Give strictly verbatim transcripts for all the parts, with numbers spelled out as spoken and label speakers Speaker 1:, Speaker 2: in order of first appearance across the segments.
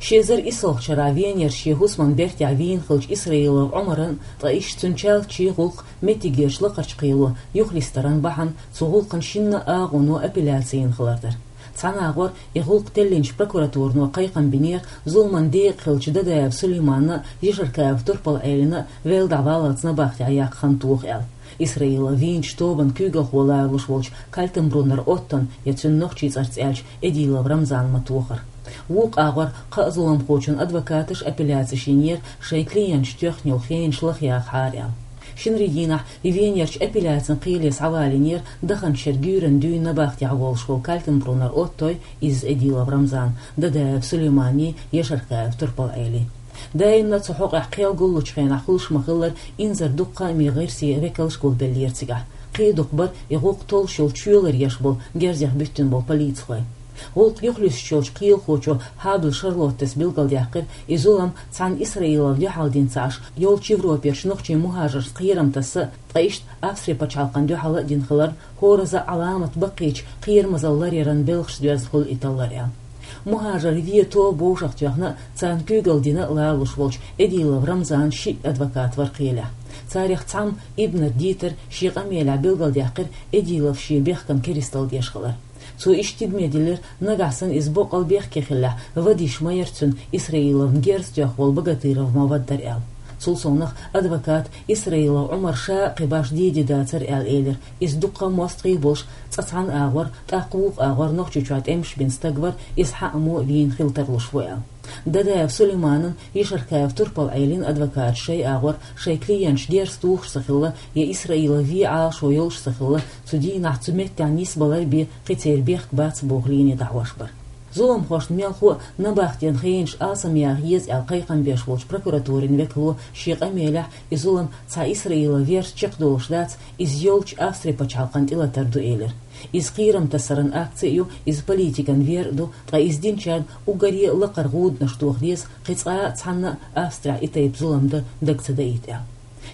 Speaker 1: شيزر إسل شراوين يرشي هوسمان بيرت عوين خلج إسرائيل عمرن طايش تنشال تشي غلق متيجيش لقرش قيلو يخلستران بحن سغلقن شنا آغونو أبيلاتسين خلاردر تعناغور يغلق تلينش بروكوراتور نو قيقن بنير ظلمان ديق خلج ددايب سليمان يشركاف تربل عيلنا ويل دعوالتنا باختي عياق خانتوخ ال إسرائيل وينش توبن كيغل ولاغلش ولش كالتنبرونر أوتن يتسن نوخشيز أرتسالش إديلا برمزان متوخر ووق آغور قأزلم خوشن أدوكاتش أبيلاتشينير شيكليان شتيخنيل خين شلخياق حاريال شنريدينح يفينيرش أبيلاتن قيليس عوالينير دخن شرجورن دوين نباختي عوالش ول كالتنبرونر أوتوي إز إديلا برمزان دداب سليماني يشركاف تربل عيلي دايما تحقق عقيل قلوش خين عقلش مخلر إنزر دقا مي غير سي ريكلش قول بليرتيقع قي دقبر يغوق طول شول تشولر يشبل جرزيح بيتن بول بليتخوي غوق يخلص شولش قيل خوشو هابل شارلوتس بيلقل ديحقر إزولم تسعن إسرائيل ديحال دين تسعش يول تشيفرو بيرش نوخشي مهاجر قيرم تس طايشت أفسري بچالقن ديحال دين خلر هورزا علامة بقيش قير مزالر يرن بلخش دوز خل إيطالر مهاجر في تو بوشخ تيخنا تان كوغل دينا لالوش ولش إديلا رمزان شي أدفكات ورقيلة تاريخ تام ابن ديتر شي قميلة بلغل ديحقر إديلا في شي بيخكن كريستال ديشخلر تو اشتد ميدلر نغاسن إزبوق البيخ كيخلا وديش ما يرتن إسرائيل نجيرس تيخول بغتير ومودر إل سلسونخ أدفكات إسرائيل عمر شا قباش ديدي داتر إل إيلر إز دقا موستقي بوش تسعن آغور تاقوق آغور نوخشي شوات إمش بين ستقبر إز حقمو لين خلتر لشويل دداف سليمانن يشركاف تربل عيلين أدفكات شي آغور شي كليانش دير ستوخ سخلة يا إسرائيل في عاش ويولش سخلة تدي نحتمت تعنيس بلر بي قتير بيخ بات بوغليني دعوشبر زولم خوش ميلخو نباختين خينش آسم ياغيز القيقن بيشولش بروكوراتورين وكلو شيق أميلح إزولم تا إسرائيل فيرش تشقدولش دات إز يولش أفسري بچالقن إلا تردو إيلر إز قيرم تسرن أكتيو إز بوليتيكن فيردو تا إز دينشان وغاري لقر غود نشتوخ ديز قيتقا تحنا أفسرع إتايب زولم دا دقت دايت إل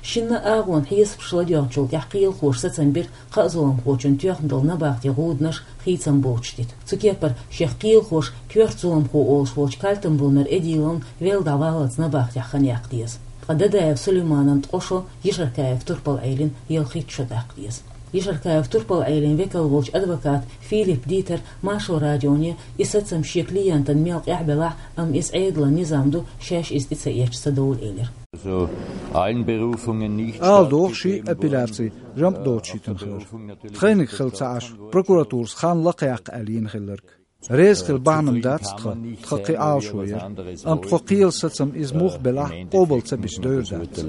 Speaker 1: شنا آغون حيس بشلا ديوغشول يحقيل خوش ستنبير قازولم خوشن تيوخندل نباختي غودنش خيتن بوچتيت تكيبر شيحقيل خوش كيورتزولم خو أولش ولش كالتن بولنر إديلون ويل دعوالت نباختي خانياق ديز قددايف سليمانن تقوشو يشركايف تربل عيلين يلخيت شداق ديز يشركايف تربل عيلين ويكل ولش أدفكات فيليب ديتر ماشو راديوني يستسم شيكليان تنميلق إعبلاع أم إسعيد لنظام دو شاش إز إتسايش سدول إيلر
Speaker 2: So allen Berufungen nicht.
Speaker 3: Aldo شي أبيلاتي جمب دوتشي تنخير. خينك خلتاش بروكوراتورس خان لقياق ألين خلرك. ريز خل بعنم داتس تخ تخقي آل شوية. أم تخقيل ستسم إز موخ بلاح قوبل تبش دور دات.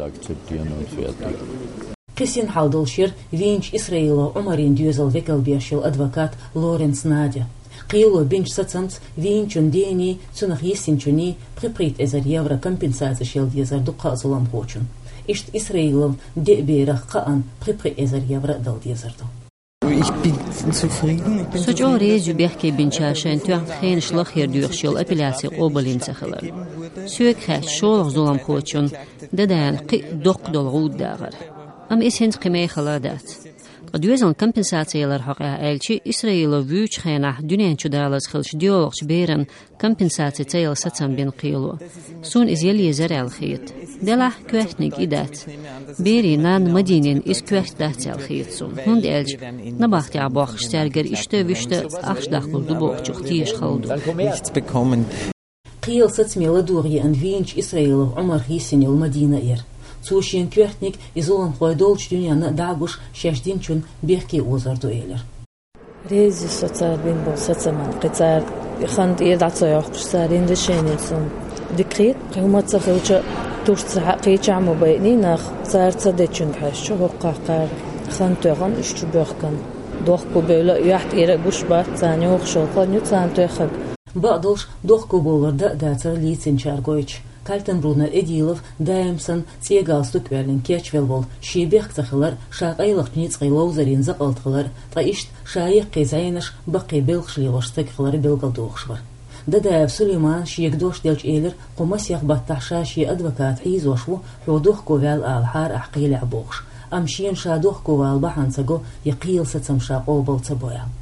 Speaker 1: قسين حالدولشير وينش إسرائيل عمرين ديوزل ويكل بيشيل أدفكات لورنس ناديا. قيلو بينش ستسمت وينشون ديني تنخ يسينشوني بريبريت إزر يورا كمبنسات شيل ديزر دقاء ظلام خوشن. إشت إسرائيل دي بيرخ قاان بريبري إزر يورا دل ديزر دو.
Speaker 4: Ich bin zufrieden.
Speaker 5: Soch auch Rezu Berke Binchashen tuacht geen slag hier duurschil appellatie Oberlin zegelen. Suek gaat school zolam coachon, de dan qi dok dol goed dager. Am is hens gemegela dat. Duizend compensatie haqa elchi Israël vuch khana dunyan chudalas khilsh diolch beren compensatie tayl satsam bin qilo. Soon is yeli zer al khit. Dela kwechnik idat. Beri nan madinin is kwech dat al khit son. Hund elch nabacht ja bach stärker ishte wishte achdach du boch chtish khaldu.
Speaker 4: Nichts bekommen.
Speaker 1: قيل ستميل دوري أن فينش إسرائيل عمر هيسين المدينة إير. سوشين كوهتنيك إزولن خويدولش دنيانا داغوش شاشدينشون بيحكي أوزر دو إيلر.
Speaker 6: ريزي سوتار بين بول ستمان قطار خاند إيردعتو يوحقش سارين دشينيسون. دكريت قيمة تفلجة تورس حقيقة عمو بيني ناخ سار تصديتشون بحشو هقا قار خاند توغن اشتو بيخكن. دوخكو بيولا يحت إيرقوش بات تاني وخشو قانيو تان توخق.
Speaker 1: بعدوش دوخكو بولر دا داتر ليتسين شارغويتش. Kaltenbrunner Edilov daimsan tiegalstu kvelin kechvelvol shibekh tsakhlar shaqayliq nitsqilowzarin zaqaltqlar taisht shayiq qizaynash baqi belkhshliwashtaklar belgaldokhshvar dadav Suleyman shiyekdosh delch eler qomas yaqbattaxsha shi advokat hizwashwu hudukh koval alhar aqil aboksh amshin shadukh koval bahansago yaqil satsam shaqo boltsaboya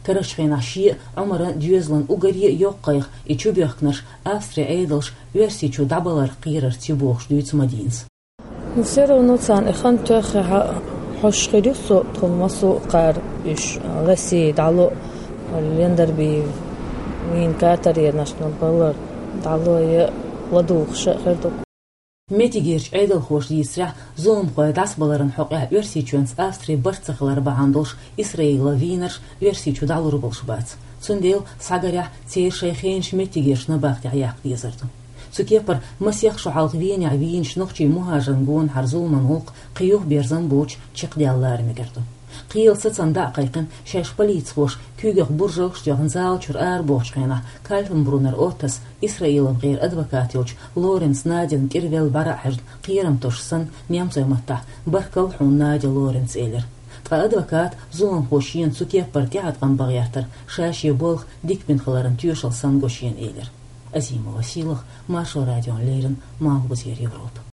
Speaker 1: Карашхина ши Амара Дюзлан Угари Йоккайх и Чубехкнаш Австрия Эйдлш версичу дабалар Кирар Тибохш Дюйцмадинс.
Speaker 6: Все равно цан ихан тохе хошхирюсо тхолмасо кар иш России дало лендерби мин катари нашнал балар дало я ладухша хердок.
Speaker 1: Метигерч Эйдл хош дисра зом қойдас баларын хоқя версичуэнс Австрия барцахлар баандолш Исраила Винерш версичу далур болшбац. Цундел сагаря цейшейхенш метигерш на бахтя яқ дезерту. Цукепар масех шуалг веня винш нохчи мухажан гон харзул манғуқ қиюх берзан боч чиқдиаллар мегерду. Қиыл сацанда қайқын шеш полиц хош күйгех буржоқ штяғын зал чур ар бошқена Кальфенбрунер Отас Исраилов ғейр адвокатилч Лоренс Надин Кирвел Барахерд қиырам тошсан немцой матта баркал хун Надя Лоренс Элер. Тқа адвокат зулам хошиен цукепар тяғатқан бағиятыр шаши болх дикпен қыларын тюшал сан гошиен Элер. Азима Василов, Маршал Радион Лейрен, Маугузер Европа.